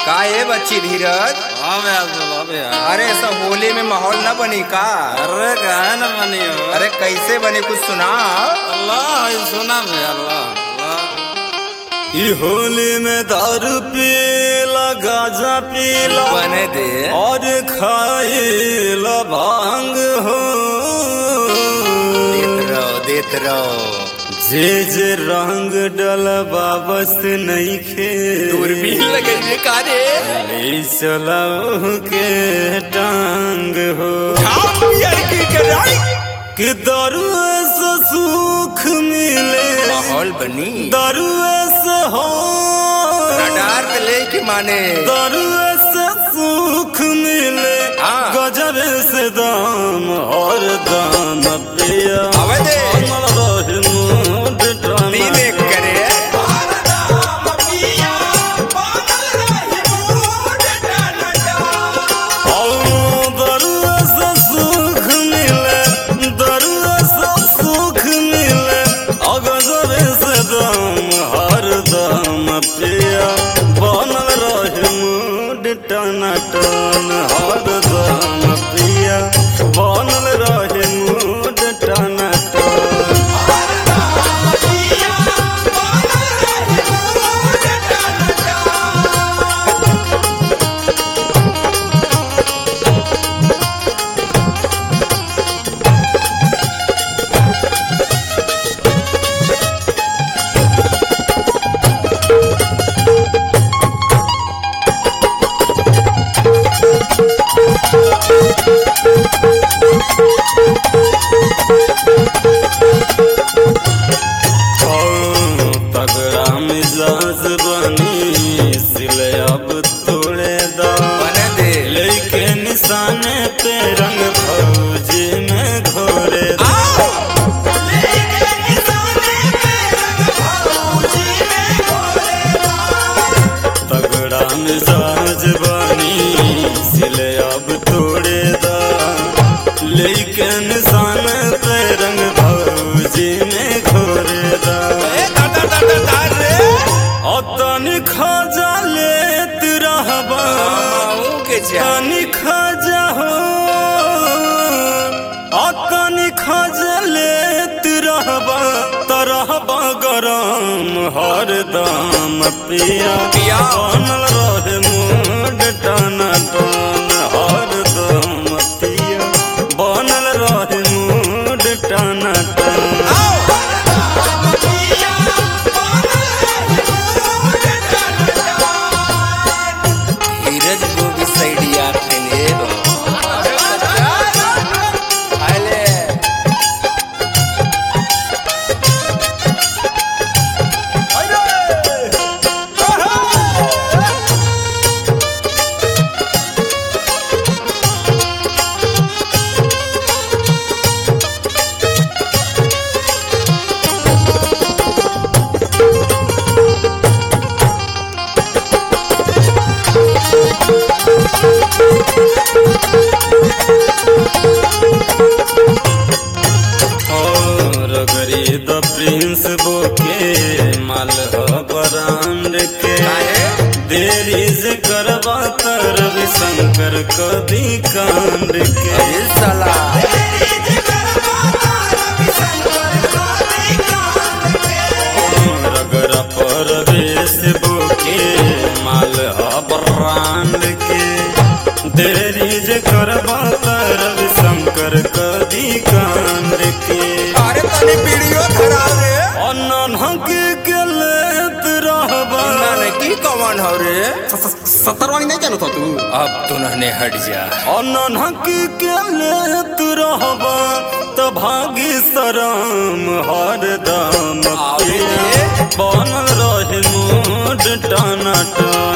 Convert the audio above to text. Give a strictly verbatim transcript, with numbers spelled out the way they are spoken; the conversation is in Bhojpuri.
का ये बच्ची धीरज? हाँ भैया बोलो भैया। अरे ऐसा होली में माहौल न बनी का? अरे कहा न बनी हो? अरे कैसे बनी कुछ सुना? अल्लाह ये सुना भैया अल्लाह अल्लाह। ये होली में दारू पीला गाजा पीला बने दे और खाइला भांग हो। देत रहो देत रहो जे जे रंग डलबा बस नहीं खे दूरबीन लगे का रे? ले चलाओ के टांग हो कि दारू से सुख मिले माहौल बनी दारू से हो रडार पे ले के माने दारू से सुख मिले हाँ। गजब से दाम और दाम पिया आवे दे ड्रामा तीन एक करे टन टन हर दम पिया बनल रहे मूड टन टन। तगड़ा मिजाज बनी सिले अब तोड़े दा बने दे लेके निशाने पे रंग फौजी में घोरे दा तगड़ा मिजाज बनी सिले अब तोड़े दा लेके निशाने पे रंग फौजी में घोरे दा तनी खाजा लेत रहबा के तनी खाजा हो तनी खाजा लेत रहबा तरहबा गरम हर दाम पिया पिया। बनल रहे मूड टन टन हर दाम पिया बनल रहे मूड टन टन। धीरज को भी साइड यार देने हाले और गरीब प्रिंस बोके माल हो ब्रांड के देरी से करवा तर शंकर कदी कांड के साला रगरा परवेश बोके माल हो ब्रांड के देरी से करवा तर शंकर कदी कांड के। अरे तनी वीडियो खराब रे अनहक के लेत रहबा नाने की कौन हो रे? सत्तरवानी नहीं जानता तू? अब तू नहने हट जा अनहक के लेत रहबा त भागी शरम हर दाम पिया बनल रहे मूड टन टन